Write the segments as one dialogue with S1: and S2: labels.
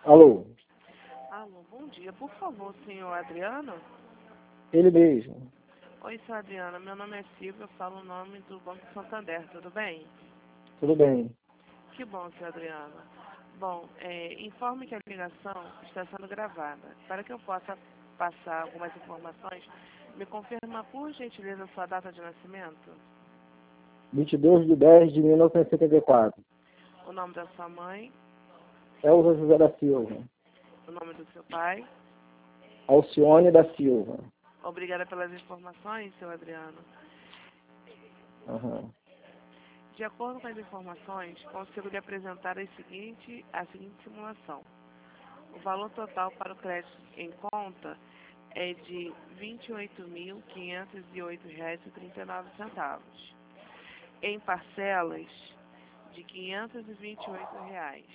S1: Alô?
S2: Alô, bom dia. Por favor, senhor Adriano?
S1: Ele mesmo.
S2: Oi, senhor Adriano. Meu nome é Silvia, eu falo o nome do Banco Santander, tudo bem?
S1: Tudo bem.
S2: Que bom, senhor Adriano. Bom, informe que a ligação está sendo gravada. Para que eu possa passar algumas informações, me confirma, por gentileza, sua data de nascimento,
S1: 22/10/1974.
S2: o nome da sua mãe,
S1: Elza José da Silva.
S2: o nome do seu pai.
S1: Alcione da Silva.
S2: Obrigada pelas informações, senhor Adriano.
S1: Aham.
S2: De acordo com as informações, consigo lhe apresentar a seguinte simulação. O valor total para o crédito em conta é de R$ 28.508,39, em parcelas de R$ 528.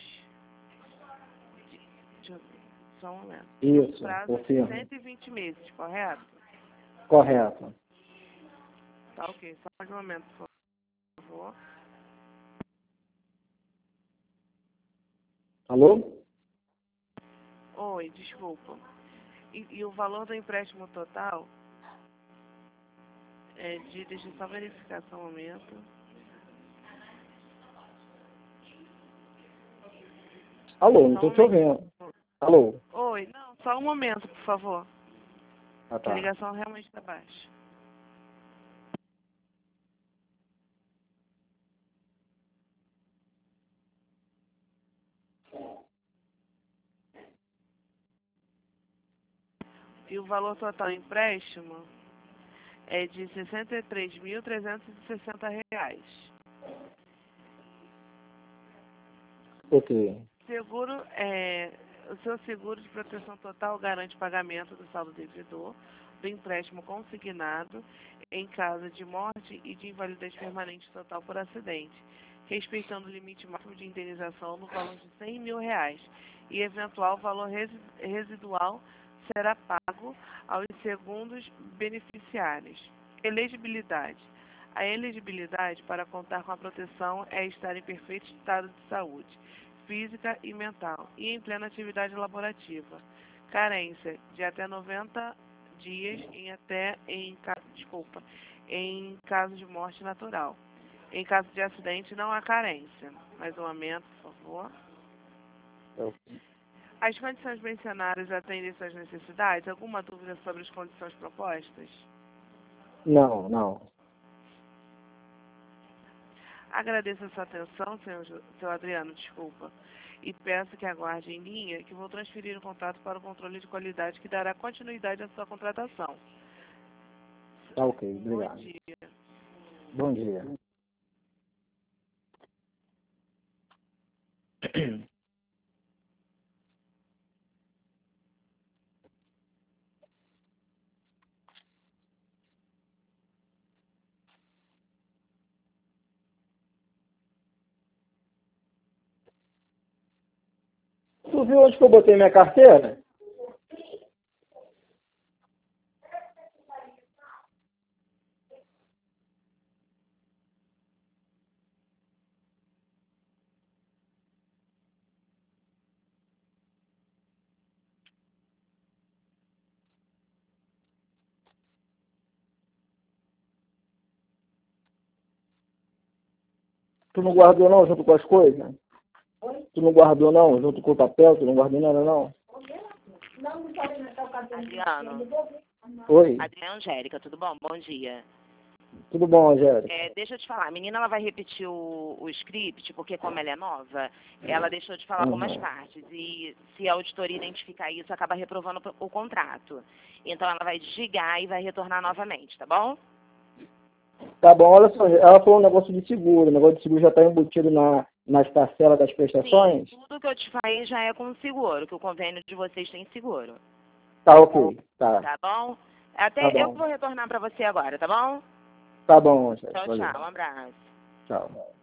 S2: Deixa eu ver, só um momento.
S1: Isso,
S2: Prazo de
S1: confirmo.
S2: 120 meses, correto?
S1: Correto.
S2: Tá ok, só mais um momento, por favor.
S1: Alô?
S2: Oi, desculpa. E o valor do empréstimo total é de, deixa eu só verificar só um momento.
S1: Alô, não
S2: Só um
S1: estou te
S2: momento.
S1: ouvindo. Alô?
S2: Oi, não, só um momento, por favor.
S1: Ah,
S2: Que a
S1: tá.
S2: ligação realmente está baixa. E o valor total do empréstimo é de R$ 63.360.
S1: Ok.
S2: O seu seguro de proteção total garante pagamento do saldo devedor do empréstimo consignado em caso de morte e de invalidez permanente total por acidente, respeitando o limite máximo de indenização no valor de R$ 100 mil e eventual valor residual será pago aos segundos beneficiários. Elegibilidade. A elegibilidade para contar com a proteção é estar em perfeito estado de saúde física e mental e em plena atividade laborativa. Carência de até 90 dias em caso de morte natural. Em caso de acidente não há carência. Mais um momento, por favor. As condições mencionadas atendem suas necessidades? Alguma dúvida sobre as condições propostas?
S1: Não, não.
S2: Agradeço a sua atenção, senhor Adriano, desculpa, e peço que aguarde em linha que vou transferir o contato para o controle de qualidade que dará continuidade à sua contratação.
S1: Tá ok,
S2: Bom
S1: obrigado.
S2: dia.
S1: Bom dia. Tu viu onde que eu botei minha carteira? Tu não guardou não, junto com as coisas? Tu não guardou não, junto com o papel? Tu não guardou nada não?
S3: Adriano,
S1: Oi?
S3: Adriana Angélica, tudo bom? Bom dia.
S1: Tudo bom, Angélica?
S3: Deixa eu te falar, a menina ela vai repetir o script, porque como ela é nova, ela deixou de falar algumas partes. E se a auditoria identificar isso, acaba reprovando o contrato. Então ela vai desligar e vai retornar novamente, tá bom?
S1: Tá bom, olha só, ela falou um negócio de seguro. O negócio de seguro já está embutido nas parcelas das prestações?
S3: Sim, tudo que eu te falei já é com seguro, que o convênio de vocês tem seguro.
S1: Tá ok, tá.
S3: Tá bom?
S1: Tá
S3: Eu
S1: bom.
S3: vou retornar pra você agora, tá bom?
S1: Tá bom, Angélica.
S3: Tchau,
S1: Valeu.
S3: tchau. Um abraço.
S1: Tchau.